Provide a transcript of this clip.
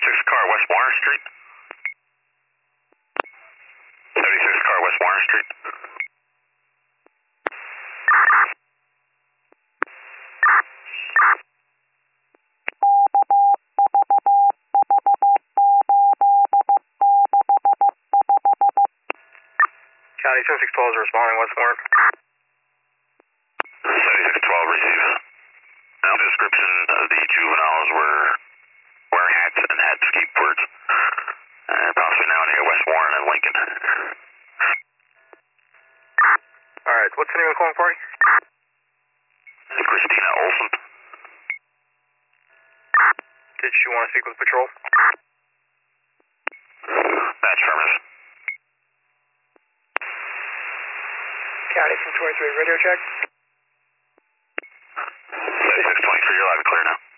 76 car, West Warner Street. 76 car, West Warner Street. County 7612 is responding, West Warren. 7612 receives. Now, description of the juveniles were wearing hats and had skateboards. Possibly now near West Warren and Lincoln. Alright, what's the name of the calling party? Christina Olson. Did she want to speak with patrol? Match affirmative. County 223, radio check. 7623, you're live and clear now.